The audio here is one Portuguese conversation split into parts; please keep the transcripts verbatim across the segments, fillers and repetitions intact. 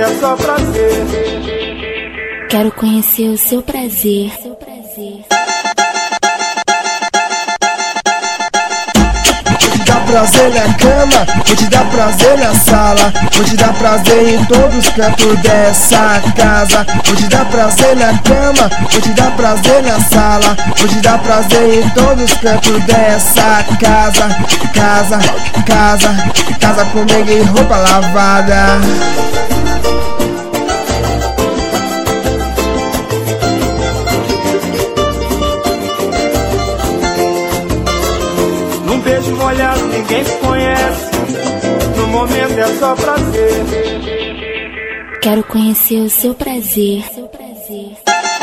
momento é só prazer. Quero conhecer o seu prazer. Seu prazer. Vou te dar prazer na cama, vou te dar prazer na sala, vou te dar prazer em todos os cantos dessa casa. Vou te dar prazer na cama, vou te dar prazer na sala, vou te dar prazer em todos os cantos dessa casa. Casa, casa, casa comigo em roupa lavada. Num beijo molhado ninguém se conhece, no momento é só prazer. Quero conhecer o seu prazer. Seu prazer.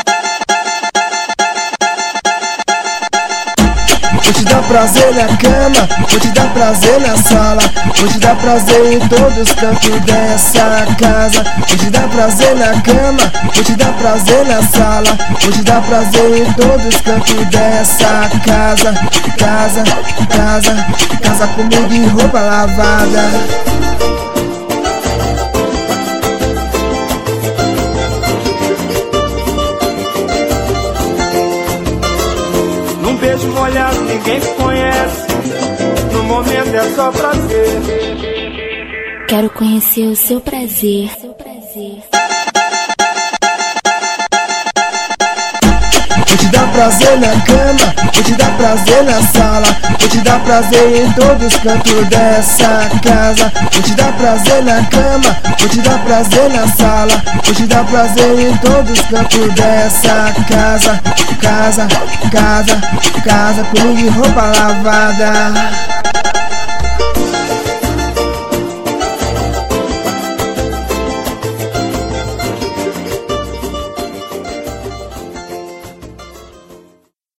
Vou te dar prazer na cama, vou te dar prazer na sala, vou te dar prazer em todos os cantos dessa casa. Vou te dar prazer na cama, vou te dar prazer na sala, vou te dar prazer em todos os cantos dessa casa. Casa, casa, casa comigo em roupa lavada. Num beijo molhado ninguém se conhece, no momento é só prazer. Quero conhecer o seu prazer. Seu prazer. Vou te dar prazer na cama, vou te dar prazer na sala, vou te dar prazer em todos os cantos dessa casa. Vou te dar prazer na cama, vou te dar prazer na sala, vou te dar prazer em todos os cantos dessa casa. Casa, casa, casa comigo em roupa lavada.